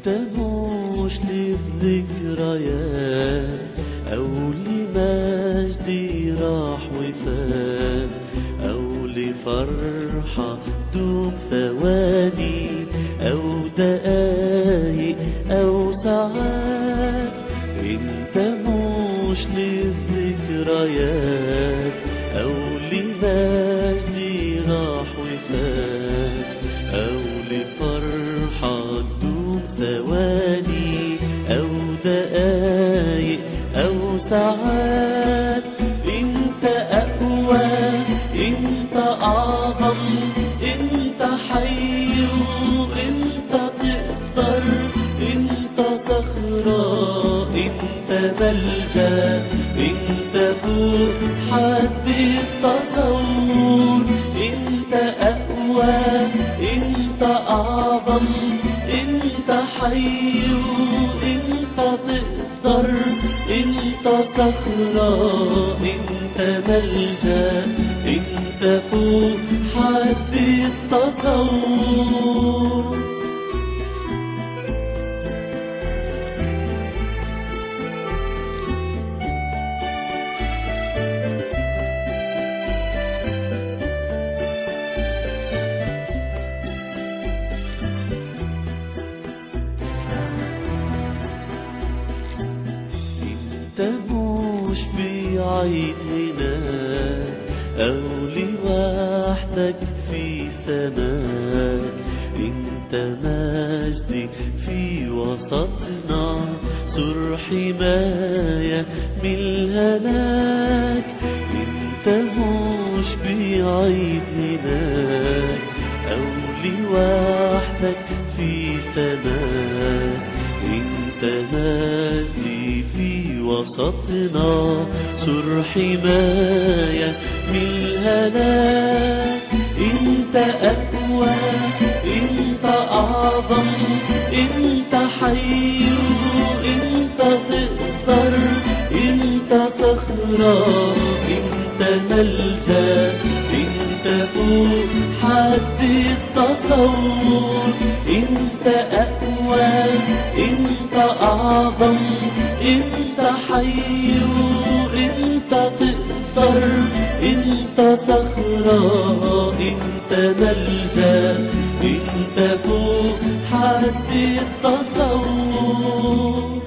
انت مش للذكريات او لمجدي راح وفات او لفرحة دوم ثواني او دقايق او ساعات. انت مش للذكريات او لمجدي راح وفات او لفرحة دوم ثواني او دقايق او ساعات. انت اقوى، انت اعظم، انت حي وانت تقدر، انت صخرة، انت ملجأ، انت فوق حد التصور. انت اقوى، انت اعظم، انت حي وانت تقدر، انت صخرة، انت ملجأ، انت فوق حد التصور. انت مش بعيد هناك او لوحدك في سماك. انت مجدي في وسطنا، سر حماية من الهلاك. انت مش بعيد هناك او لوحدك في سماك. انت مجدي في وسطنا، سر حماية من الهلاك. انت اقوى، انت اعظم، انت حي وانت تقدر، انت صخرة، انت ملجأ، انت فوق حد التصور. انت اقوى، انت اعظم، انت حي وانت تقدر، انت صخرة، انت ملجأ، انت فوق حد التصور.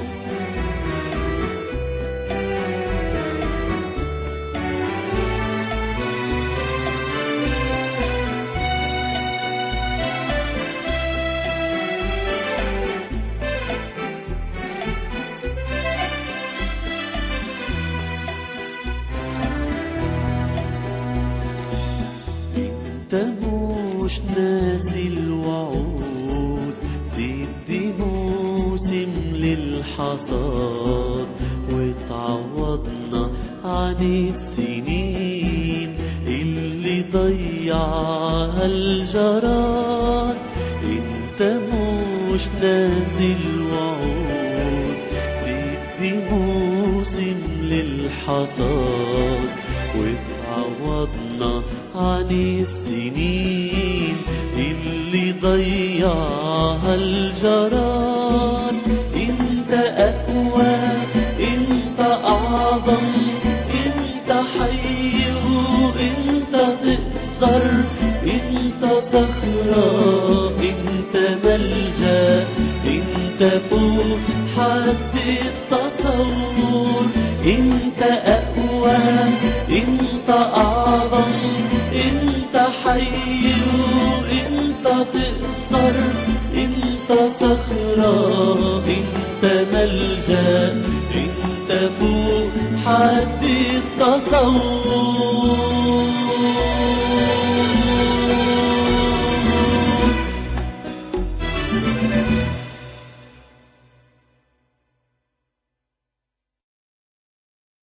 انت مش ناسي الوعود، تدي موسم للحصاد وتعوضنا عن السنين اللي ضيعها الجراد. انت مش ناسي الوعود، تدي موسم للحصاد وتعوضنا عن السنين اللي ضيعها الجراد. انت اقوى، انت اعظم، انت حي وانت تقدر، انت صخرة، انت ملجأ، انت فوق حد التصور. انت اقوى، انت اعظم، انت حي وانت تقدر، انت صخرة، انت ملجأ، انت فوق حد التصور.